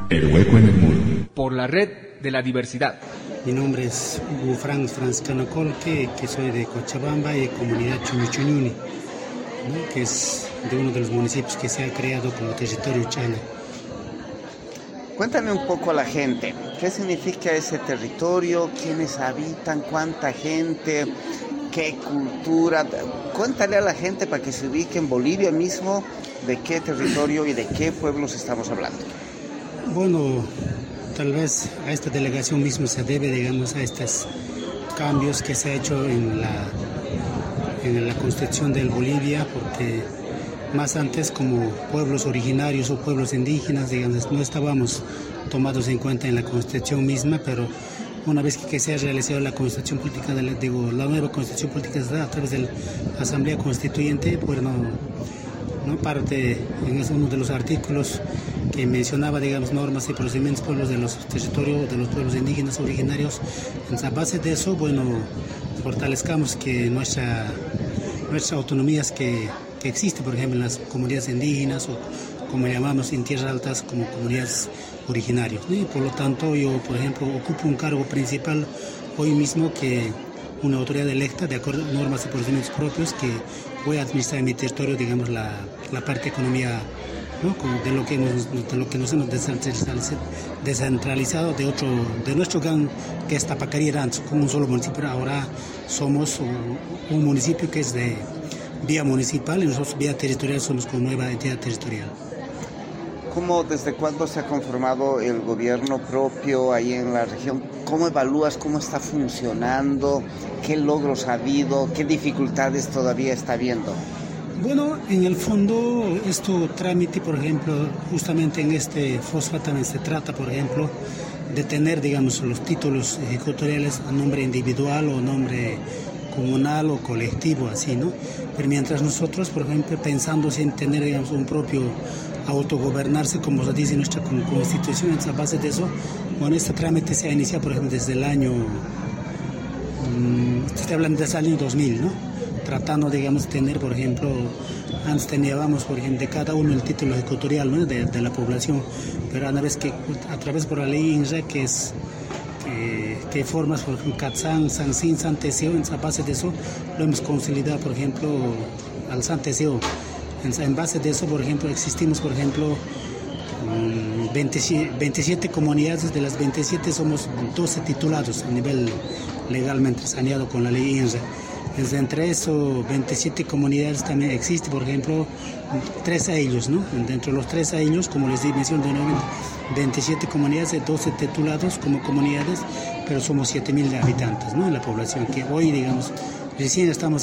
El hueco en el muro. Por la red de la diversidad. Mi nombre es Hugo Franciscano Colque, que soy de Cochabamba y de comunidad Chuñuchuñuni, ¿no? Que es de uno de los municipios que se ha creado como territorio chana. Cuéntame un poco a la gente, ¿qué significa ese territorio? ¿Quiénes habitan? ¿Cuánta gente? ¿Qué cultura? Cuéntale a la gente para que se ubique en Bolivia mismo de qué territorio y de qué pueblos estamos hablando. Bueno, tal vez a esta delegación mismo se debe, digamos, a estos cambios que se ha hecho en la constitución de Bolivia, porque más antes como pueblos originarios o pueblos indígenas, digamos, no estábamos tomados en cuenta en la constitución misma, pero una vez que se ha realizado la constitución política, la nueva constitución política a través de la Asamblea Constituyente, pues no parte en uno de los artículos que mencionaba, digamos, normas y procedimientos pueblos de los territorios de los pueblos indígenas originarios. A base de eso, bueno, fortalezcamos que nuestras autonomías que existe, por ejemplo, en las comunidades indígenas o como llamamos en tierras altas como comunidades originarias, ¿no? Y por lo tanto yo, por ejemplo, ocupo un cargo principal hoy mismo que una autoridad electa de acuerdo a normas y procedimientos propios que voy a administrar en mi territorio, digamos, la parte de economía, ¿no? de lo que nos hemos descentralizado de nuestro GAN, que es Tapacarí Rancho, como un solo municipio. Ahora somos un municipio que es de vía municipal y nosotros vía territorial somos con nueva entidad territorial. ¿Desde cuándo se ha conformado el gobierno propio ahí en la región? ¿Cómo evalúas cómo está funcionando? ¿Qué logros ha habido? ¿Qué dificultades todavía está habiendo? Bueno, en el fondo, trámite, por ejemplo, justamente en este FOSFA también se trata, por ejemplo, de tener, digamos, los títulos ejecutoriales a nombre individual o nombre comunal o colectivo, así, ¿no? Pero mientras nosotros, por ejemplo, pensando en tener, digamos, un propio autogobernarse, como se dice en nuestra constitución, a base de eso, bueno, este trámite se ha iniciado, por ejemplo, desde el año, estoy hablando desde el año 2000, ¿no? Tratando, digamos, de tener, por ejemplo, antes teníamos, por ejemplo, de cada uno el título ejecutorial, ¿no? de la población, pero a través por la ley INRA, que formas, por ejemplo, Catzán, Sansin, Santeseo, a base de eso lo hemos consolidado, por ejemplo, al Santeseo. En base de eso, por ejemplo, existimos, por ejemplo, 27 comunidades, de las 27 somos 12 titulados a nivel legalmente saneado con la ley INRA. Entre esos 27 comunidades también existe, por ejemplo, 3 ayllos, ¿no? Dentro de los 3 ayllos, como les di mención de nuevo, 27 comunidades de 12 titulados como comunidades, pero somos 7.000 habitantes, ¿no? En la población, que hoy, digamos, recién estamos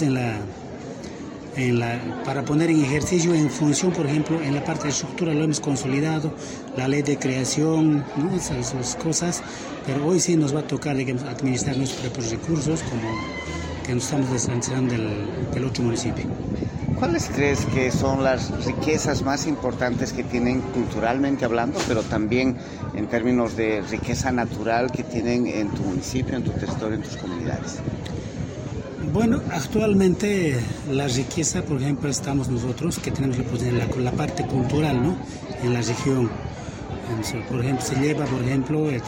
para poner en ejercicio, en función, por ejemplo, en la parte de estructura lo hemos consolidado, la ley de creación, ¿no? Esas cosas, pero hoy sí nos va a tocar, digamos, administrar nuestros propios recursos, como que nos estamos descentralizando del otro municipio. ¿Cuáles crees que son las riquezas más importantes que tienen culturalmente hablando, pero también en términos de riqueza natural que tienen en tu municipio, en tu territorio, en tus comunidades? Bueno, actualmente la riqueza, por ejemplo, estamos nosotros, que tenemos la parte cultural, ¿no? En la región. Por ejemplo, se lleva, por ejemplo, de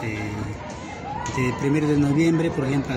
1 de noviembre, por ejemplo,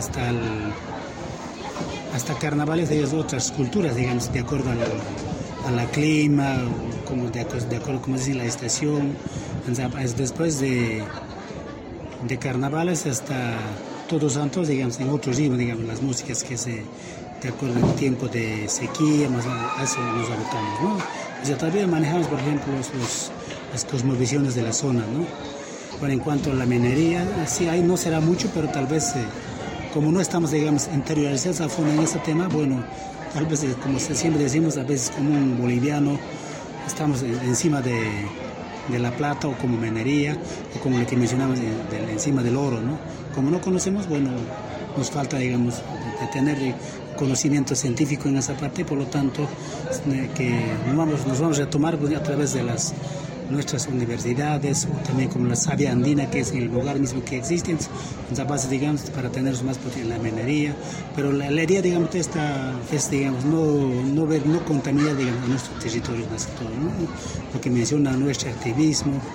hasta carnavales de otras culturas, digamos, de acuerdo a la clima, de acuerdo como dice la estación. Después de carnavales hasta Todos Santos, digamos, en otro ritmo, digamos, las músicas que de acuerdo al tiempo de sequía, más a eso nos abocamos, ¿no? O sea, todavía manejamos, por ejemplo, las cosmovisiones de la zona, ¿no? Bueno, en cuanto a la minería, sí, ahí no será mucho, pero tal vez, como no estamos, digamos, interiorizados a fondo en este tema, bueno, tal vez, como siempre decimos, a veces como un boliviano, estamos encima de la plata o como minería, o como lo que mencionamos, encima del oro, ¿no? Como no conocemos, bueno, nos falta, digamos, de tener conocimiento científico en esa parte, por lo tanto, que nos vamos a tomar a través de nuestras universidades, o también como la savia andina, que es el lugar mismo que existe, en esa base, digamos, para tener más potencia en la minería, pero la idea, digamos, esta es, digamos, no contaminar, digamos, nuestro territorio, más que todo, ¿no? Lo que menciona nuestro activismo,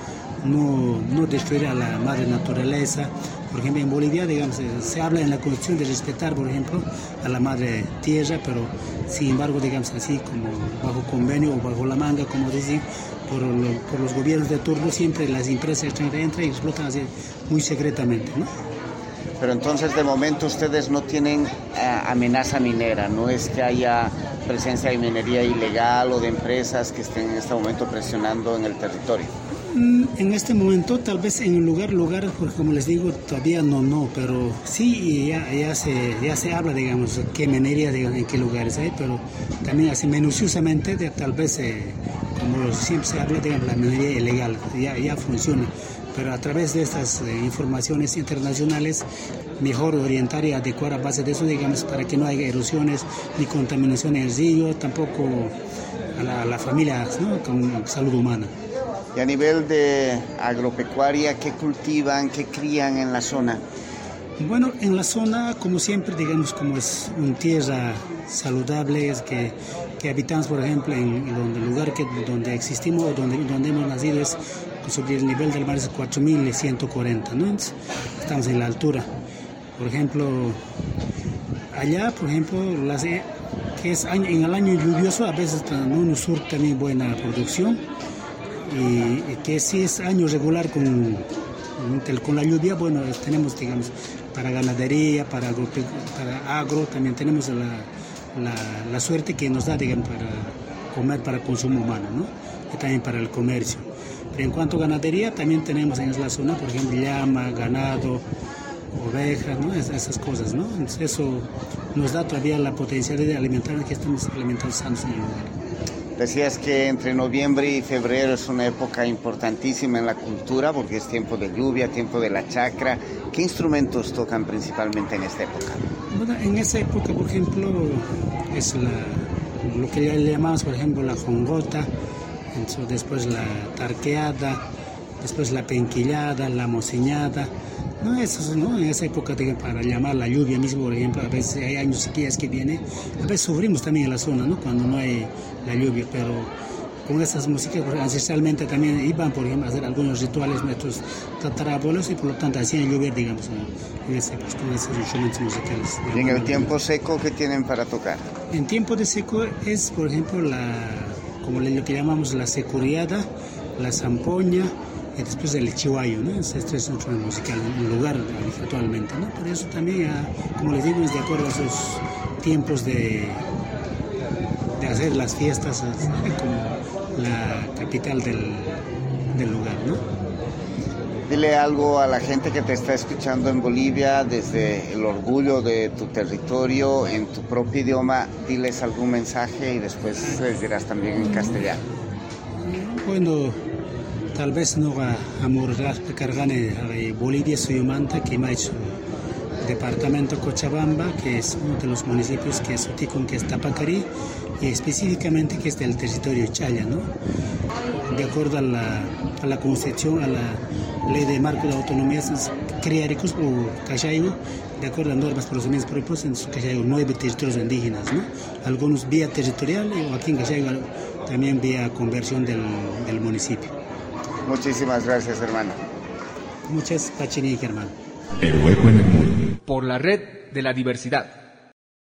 no destruir a la madre naturaleza. Por ejemplo, en Bolivia, digamos, se habla en la Constitución de respetar, por ejemplo, a la madre tierra, pero sin embargo, digamos así, como bajo convenio o bajo la manga, como dicen, por los gobiernos de turno, siempre las empresas extranjeras entran y explotan así muy secretamente, ¿no? Pero entonces, de momento, ustedes no tienen amenaza minera, no es que haya presencia de minería ilegal o de empresas que estén en este momento presionando en el territorio. En este momento, tal vez en lugar, porque como les digo, todavía no, pero sí ya se habla, digamos, qué minería, digamos, en qué lugares hay, pero también así minuciosamente, tal vez, como siempre se habla, digamos, la minería ilegal, ya funciona. Pero a través de estas informaciones internacionales, mejor orientar y adecuar a base de eso, digamos, para que no haya erosiones ni contaminación en el río, tampoco a la familia, ¿no?, con salud humana. Y a nivel de agropecuaria, ¿qué cultivan, qué crían en la zona? Bueno, en la zona, como siempre, digamos, como es una tierra saludable, es que habitamos, por ejemplo, en el lugar donde existimos, donde hemos nacido, es sobre el nivel del mar es 4.140, ¿no? Entonces, estamos en la altura. Por ejemplo, allá, por ejemplo, que es en el año lluvioso, a veces no nos surte también buena producción, y que si es año regular con la lluvia, bueno, tenemos, digamos, para ganadería, para agro, también tenemos la suerte que nos da, digamos, para comer, para consumo humano, ¿no? Y también para el comercio. Pero en cuanto a ganadería, también tenemos en la zona, por ejemplo, llama, ganado, ovejas, ¿no? Esas cosas, ¿no? Entonces eso nos da todavía la potencialidad de alimentar, que estamos alimentando sanos en el lugar. Decías que entre noviembre y febrero es una época importantísima en la cultura porque es tiempo de lluvia, tiempo de la chacra. ¿Qué instrumentos tocan principalmente en esta época? Bueno, en esa época, por ejemplo, es lo que le llamamos, por ejemplo, la jongota, después la tarqueada, después la penquillada, la mociñada. No, eso, ¿no? En esa época, para llamar la lluvia mismo, por ejemplo, a veces hay años sequías que vienen, a veces sufrimos también en la zona, ¿no?, cuando no hay la lluvia, pero con esas músicas ancestralmente también iban, por ejemplo, a hacer algunos rituales nuestros tatarabuelos y por lo tanto hacían llover, digamos, con esos instrumentos musicales. ¿Y en el tiempo seco qué tienen para tocar? En tiempo de seco es, por ejemplo, como lo que llamamos la securiada, la zampoña, y después el chihuayo, ¿no? Este es un instrumento musical, un lugar actualmente, ¿no? Por eso también, como les digo, es de acuerdo a esos tiempos de hacer las fiestas, como la capital del lugar, ¿no? Dile algo a la gente que te está escuchando en Bolivia desde el orgullo de tu territorio, en tu propio idioma. Diles algún mensaje y después les dirás también en castellano. Bueno, tal vez no va a morir cargane Bolivia Suyumanta, que me ha hecho departamento Cochabamba, que es uno de los municipios que es Oticón, que es Tapacarí, y específicamente que es del territorio Chaya, ¿no? De acuerdo a la Constitución, a la Ley de Marco de Autonomía, Criaricos o Cachaigo, de acuerdo a normas, procedimientos propios, en su Cachaigo 9 territorios indígenas, ¿no? Algunos vía territorial, o aquí en Cachaigo también vía conversión del municipio. Muchísimas gracias, hermano. Muchas pachinique, hermano. Por la red de la diversidad.